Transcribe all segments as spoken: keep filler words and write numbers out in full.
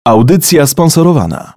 Audycja sponsorowana.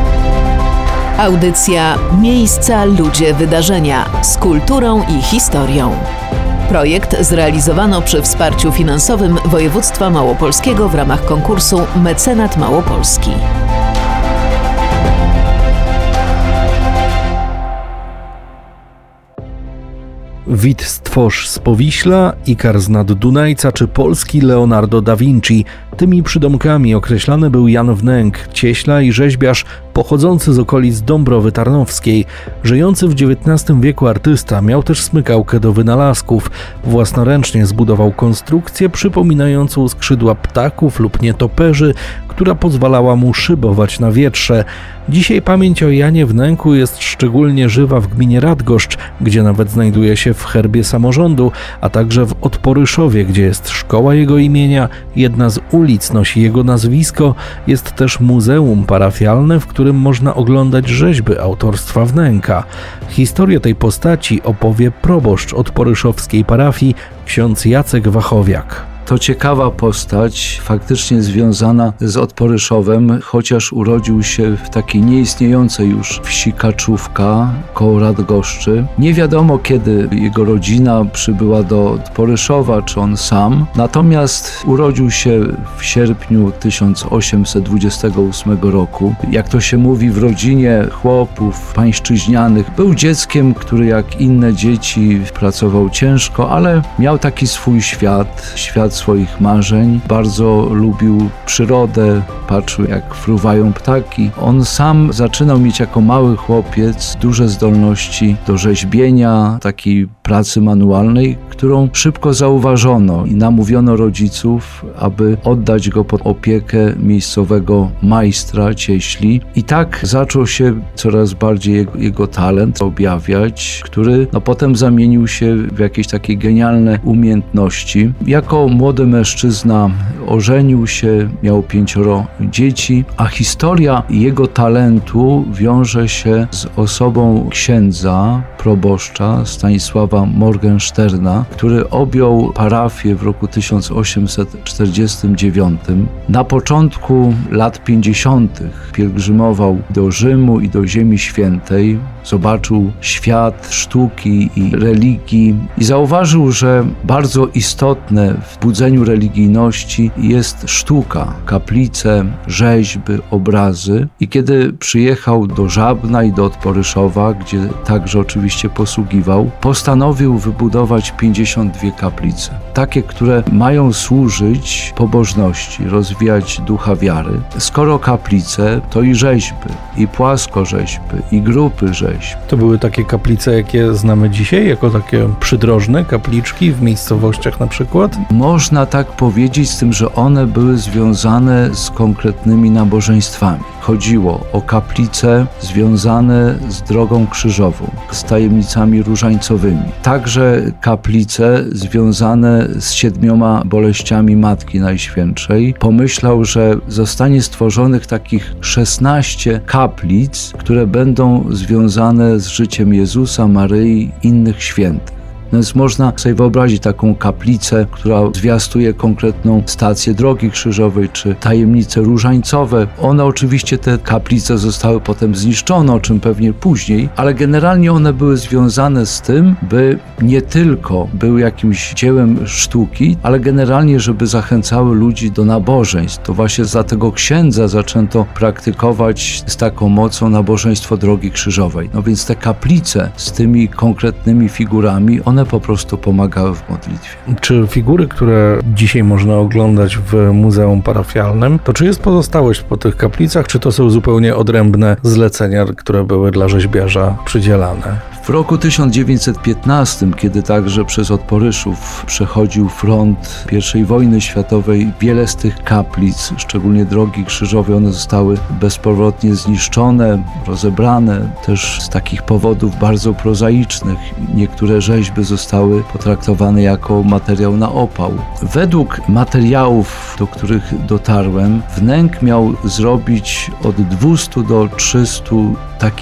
Audycja Miejsca, Ludzie, Wydarzenia z kulturą i historią. Projekt zrealizowano przy wsparciu finansowym Województwa Małopolskiego w ramach konkursu Mecenat Małopolski. Wit stworz z Powiśla, Ikar z nad Dunajca czy polski Leonardo da Vinci. Tymi przydomkami określany był Jan Wnęk, cieśla i rzeźbiarz pochodzący z okolic Dąbrowy Tarnowskiej. Żyjący w dziewiętnastym wieku artysta miał też smykałkę do wynalazków. Własnoręcznie zbudował konstrukcję przypominającą skrzydła ptaków lub nietoperzy, która pozwalała mu szybować na wietrze. Dzisiaj pamięć o Janie Wnęku jest szczególnie żywa w gminie Radgoszcz, gdzie nawet znajduje się w herbie samorządu, a także w Odporyszowie, gdzie jest szkoła jego imienia, jedna z ulic nosi jego nazwisko, jest też muzeum parafialne, w którym można oglądać rzeźby autorstwa Wnęka. Historię tej postaci opowie proboszcz odporyszowskiej parafii, ksiądz Jacek Wachowiak. To ciekawa postać, faktycznie związana z Odporyszowem, chociaż urodził się w takiej nieistniejącej już wsi Kaczówka koło Radgoszczy. Nie wiadomo, kiedy jego rodzina przybyła do Odporyszowa, czy on sam. Natomiast urodził się w sierpniu tysiąc osiemset dwudziestego ósmego roku. Jak to się mówi, w rodzinie chłopów pańszczyźnianych. Był dzieckiem, który jak inne dzieci pracował ciężko, ale miał taki swój świat, świat swoich marzeń. Bardzo lubił przyrodę, patrzył jak fruwają ptaki. On sam zaczynał mieć jako mały chłopiec duże zdolności do rzeźbienia, takiej pracy manualnej, którą szybko zauważono i namówiono rodziców, aby oddać go pod opiekę miejscowego majstra cieśli. I tak zaczął się coraz bardziej jego, jego talent objawiać, który no, potem zamienił się w jakieś takie genialne umiejętności. Jako młody mężczyzna ożenił się, miał pięcioro dzieci, a historia jego talentu wiąże się z osobą księdza, proboszcza Stanisława Morgensterna, który objął parafię w roku tysiąc osiemset czterdziestym dziewiątym. Na początku lat pięćdziesiątych pielgrzymował do Rzymu i do Ziemi Świętej, zobaczył świat sztuki i religii i zauważył, że bardzo istotne w budzeniu religijności jest sztuka, kaplice, rzeźby, obrazy. I kiedy przyjechał do Żabna i do Odporyszowa, gdzie także oczywiście posługiwał, postanowił wybudować pięćdziesiąt dwie kaplice. Takie, które mają służyć pobożności, rozwijać ducha wiary. Skoro kaplice, to i rzeźby, i płaskorzeźby, i grupy rzeźb. To były takie kaplice, jakie znamy dzisiaj, jako takie przydrożne kapliczki w miejscowościach na przykład? Można tak powiedzieć, z tym, że one były związane z konkretnymi nabożeństwami. Chodziło o kaplice związane z drogą krzyżową, z tajemnicami różańcowymi. Także kaplice związane z siedmioma boleściami Matki Najświętszej. Pomyślał, że zostanie stworzonych takich szesnaście kaplic, które będą związane z życiem Jezusa, Maryi, innych świętych. Więc można sobie wyobrazić taką kaplicę, która zwiastuje konkretną stację drogi krzyżowej, czy tajemnice różańcowe. One oczywiście, te kaplice zostały potem zniszczone, o czym pewnie później, ale generalnie one były związane z tym, by nie tylko były jakimś dziełem sztuki, ale generalnie, żeby zachęcały ludzi do nabożeństw. To właśnie za tego księdza zaczęto praktykować z taką mocą nabożeństwo drogi krzyżowej. No więc te kaplice z tymi konkretnymi figurami, one po prostu pomagały w modlitwie. Czy figury, które dzisiaj można oglądać w muzeum parafialnym, to czy jest pozostałość po tych kaplicach, czy to są zupełnie odrębne zlecenia, które były dla rzeźbiarza przydzielane? W roku tysiąc dziewięćset piętnastym, kiedy także przez Odporyszów przechodził front pierwszej wojny światowej, wiele z tych kaplic, szczególnie drogi krzyżowej, one zostały bezpowrotnie zniszczone, rozebrane, też z takich powodów bardzo prozaicznych. Niektóre rzeźby zostały potraktowane jako materiał na opał. Według materiałów, do których dotarłem, Wnęk miał zrobić od dwustu do trzystu takich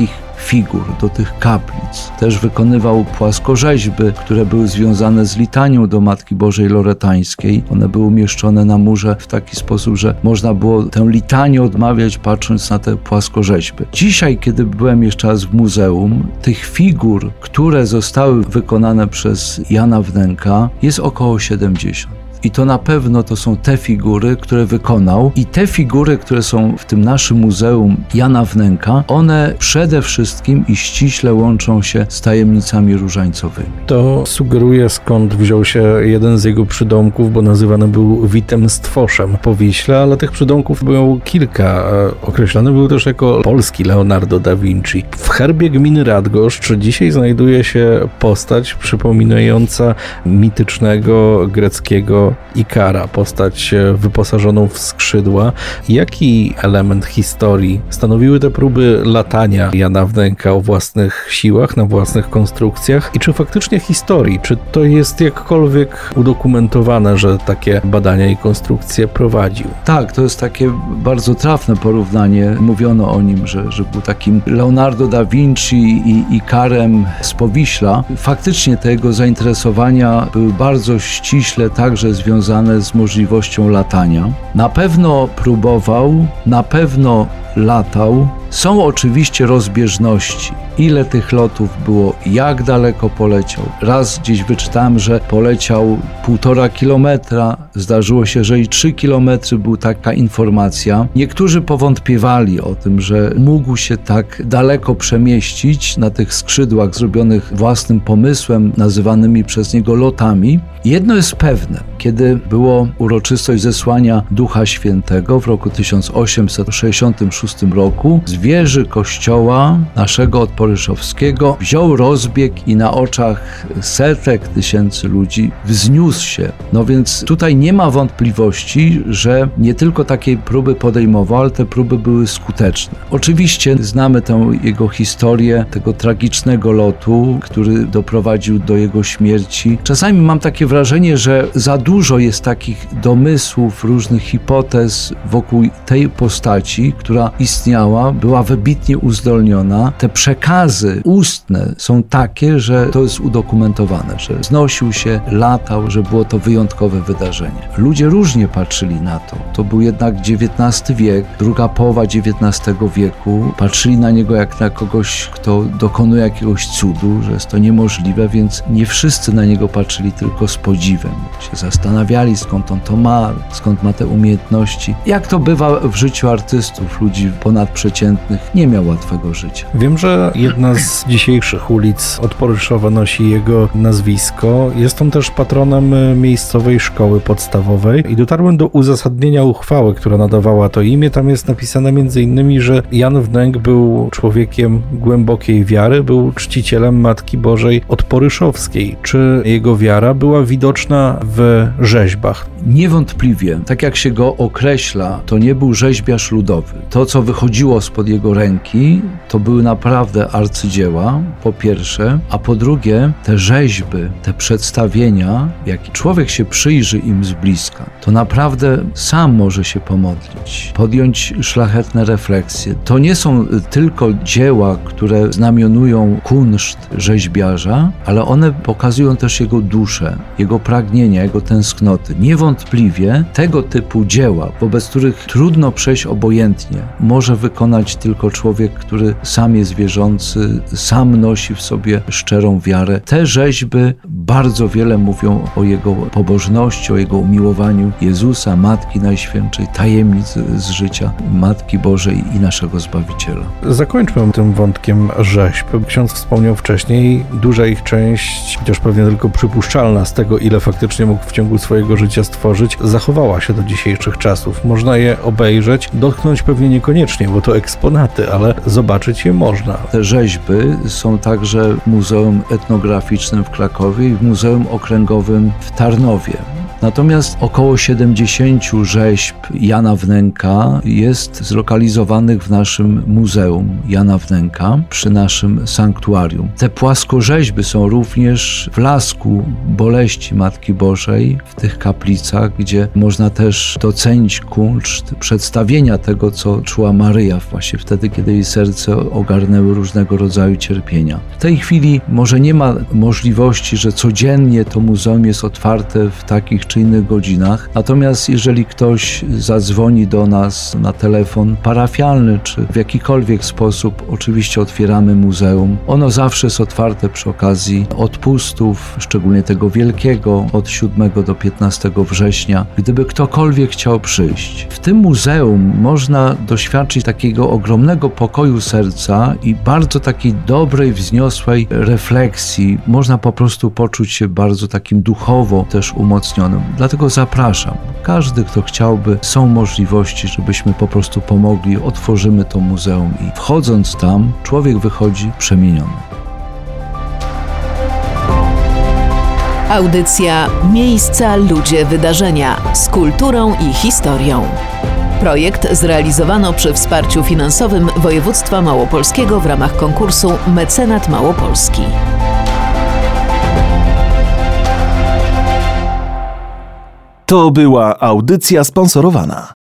figur, do tych kaplic. Też wykonywał płaskorzeźby, które były związane z litanią do Matki Bożej Loretańskiej. One były umieszczone na murze w taki sposób, że można było tę litanię odmawiać, patrząc na te płaskorzeźby. Dzisiaj, kiedy byłem jeszcze raz w muzeum, tych figur, które zostały wykonane przez Jana Wnęka, jest około siedemdziesiąt. I to na pewno to są te figury, które wykonał, i te figury, które są w tym naszym muzeum Jana Wnęka, one przede wszystkim i ściśle łączą się z tajemnicami różańcowymi. To sugeruje, skąd wziął się jeden z jego przydomków, bo nazywany był Witem Stworzem po Wiśle, ale tych przydomków było kilka. Określany był też jako polski Leonardo da Vinci. W herbie gminy Radgoszcz dzisiaj znajduje się postać przypominająca mitycznego greckiego Ikara, postać wyposażoną w skrzydła. Jaki element historii stanowiły te próby latania Jana Wnęka o własnych siłach, na własnych konstrukcjach? I czy faktycznie historii, czy to jest jakkolwiek udokumentowane, że takie badania i konstrukcje prowadził? Tak, to jest takie bardzo trafne porównanie. Mówiono o nim, że, że był takim Leonardo da Vinci i Ikarem z Powiśla. Faktycznie te jego zainteresowania były bardzo ściśle także związane z możliwością latania. Na pewno próbował, na pewno latał. Są oczywiście rozbieżności. Ile tych lotów było, jak daleko poleciał. Raz gdzieś wyczytałem, że poleciał półtora kilometra, zdarzyło się, że i trzy kilometry, była taka informacja. Niektórzy powątpiewali o tym, że mógł się tak daleko przemieścić na tych skrzydłach zrobionych własnym pomysłem, nazywanymi przez niego lotami. Jedno jest pewne, kiedy było uroczystość zesłania Ducha Świętego w roku tysiąc osiemset sześćdziesiątym szóstym roku, z wieży kościoła naszego Odporyszowskiego wziął rozbieg i na oczach setek tysięcy ludzi wzniósł się. No więc tutaj nie ma wątpliwości, że nie tylko takiej próby podejmował, ale te próby były skuteczne. Oczywiście znamy tę jego historię, tego tragicznego lotu, który doprowadził do jego śmierci. Czasami mam takie wrażenie, że za dużo jest takich domysłów, różnych hipotez wokół tej postaci, która istniała, była wybitnie uzdolniona. Te przekazy ustne są takie, że to jest udokumentowane, że znosił się, latał, że było to wyjątkowe wydarzenie. Ludzie różnie patrzyli na to. To był jednak dziewiętnasty wiek, druga połowa dziewiętnastego wieku. Patrzyli na niego jak na kogoś, kto dokonuje jakiegoś cudu, że jest to niemożliwe, więc nie wszyscy na niego patrzyli tylko z podziwem. Się zastanawiali, skąd on to ma, skąd ma te umiejętności. Jak to bywa w życiu artystów, ludzi ponadprzeciętnych, nie miał łatwego życia. Wiem, że jedna z dzisiejszych ulic Odporyszowa nosi jego nazwisko. Jest on też patronem miejscowej szkoły podstawowej i dotarłem do uzasadnienia uchwały, która nadawała to imię. Tam jest napisane między innymi, że Jan Wnęk był człowiekiem głębokiej wiary, był czcicielem Matki Bożej Odporyszowskiej. Czy jego wiara była widoczna w rzeźbach? Niewątpliwie, tak jak się go określa, to nie był rzeźbiarz ludowy. To, co wychodziło spod jego ręki, to były naprawdę arcydzieła, po pierwsze, a po drugie, te rzeźby, te przedstawienia, jak człowiek się przyjrzy im z bliska, to naprawdę sam może się pomodlić, podjąć szlachetne refleksje. To nie są tylko dzieła, które znamionują kunszt rzeźbiarza, ale one pokazują też jego duszę, jego pragnienia, jego tęsknoty. Niewątpliwie tego typu dzieła, wobec których trudno przejść obojętnie, może wykonać tylko człowiek, który sam jest wierzący, sam nosi w sobie szczerą wiarę. Te rzeźby bardzo wiele mówią o jego pobożności, o jego umiłowaniu Jezusa, Matki Najświętszej, tajemnic z życia Matki Bożej i naszego Zbawiciela. Zakończmy tym wątkiem rzeźb. Ksiądz wspomniał wcześniej, duża ich część, chociaż pewnie tylko przypuszczalna z tego, ile faktycznie mógł w ciągu swojego życia stworzyć, zachowała się do dzisiejszych czasów. Można je obejrzeć, dotknąć pewnie niekoniecznie, bo to eksponaty, ale zobaczyć je można. Te rzeźby są także w Muzeum Etnograficznym w Krakowie i w Muzeum Okręgowym w Tarnowie. Natomiast około siedemdziesięciu rzeźb Jana Wnęka jest zlokalizowanych w naszym Muzeum Jana Wnęka przy naszym sanktuarium. Te płaskorzeźby są również w Lasku Boleści Matki Bożej, w tych kaplicach, gdzie można też docenić kunszt przedstawienia tego, co czuła Maryja właśnie wtedy, kiedy jej serce ogarnęły różnego rodzaju cierpienia. W tej chwili może nie ma możliwości, że codziennie to muzeum jest otwarte w takich czy innych godzinach, natomiast jeżeli ktoś zadzwoni do nas na telefon parafialny, czy w jakikolwiek sposób, oczywiście otwieramy muzeum. Ono zawsze jest otwarte przy okazji odpustów, szczególnie tego wielkiego, od siódmego do piętnastego września, gdyby ktokolwiek chciał przyjść. W tym muzeum można doświadczyć takiego ogromnego pokoju serca i bardzo takiej dobrej, wzniosłej refleksji. Można po prostu poczuć się bardzo takim duchowo też umocnionym. Dlatego zapraszam. Każdy, kto chciałby, są możliwości, żebyśmy po prostu pomogli. Otworzymy to muzeum i wchodząc tam, człowiek wychodzi przemieniony. Audycja Miejsca, ludzie, wydarzenia z kulturą i historią. Projekt zrealizowano przy wsparciu finansowym Województwa Małopolskiego w ramach konkursu Mecenat Małopolski. To była audycja sponsorowana.